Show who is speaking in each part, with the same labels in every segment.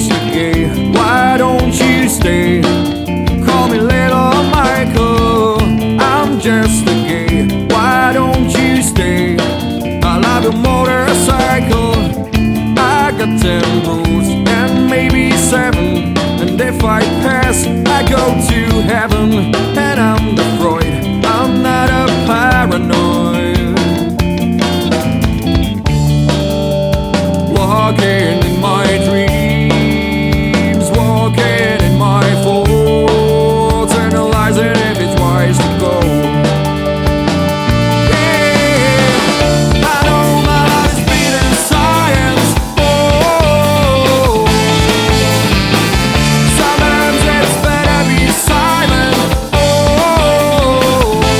Speaker 1: just a gay, why don't you stay? Call me little Michael, I'm just a gay, why don't you stay? I love your motorcycle, I got 10 rules and maybe 7, and if I pass, I go to heaven. And I'm the Freud, I'm not a paranoid. Walking in my dreams, walking in my faults, analyzing if it's wise to go. Yeah, I know my life is beating science. Oh, sometimes it's better be silent. Oh,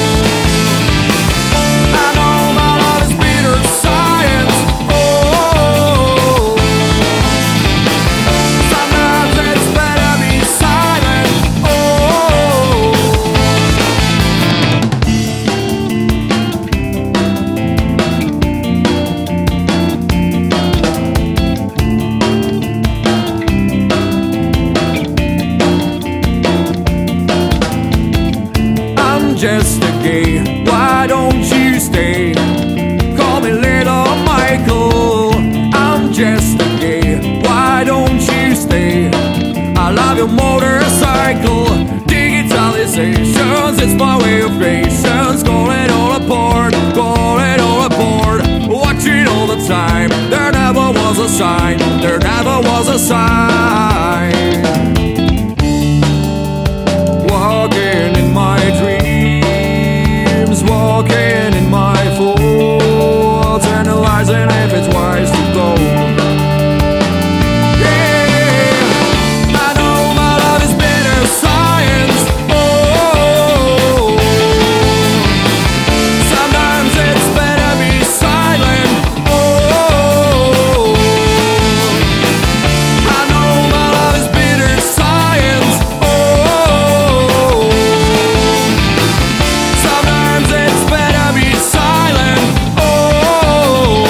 Speaker 1: I know my life is beating science. Oh, sometimes it's better be silent. Oh, I'm just a gay, why don't you stay? Call me little Michael, I'm just a gay, why don't you stay? I love your motorcycle, digitalizations, it's my way of patience. Call it all apart, call it all apart. Watching all the time, there never was a sign, there never was a sign. Walking in my dreams, walking in my faults, analyzing if it's wise to go. Yeah, I know my love is better science. Oh, sometimes it's better be silent. Oh, I know my love is better science. Oh, sometimes it's better be silent. Oh,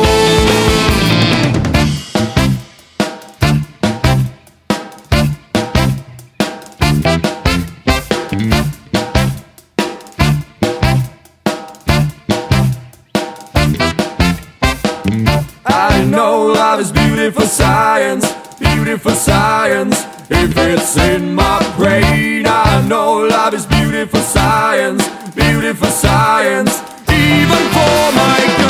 Speaker 1: I know love is beautiful science, beautiful science. If it's in my brain, I know love is beautiful science, beautiful science. Even for my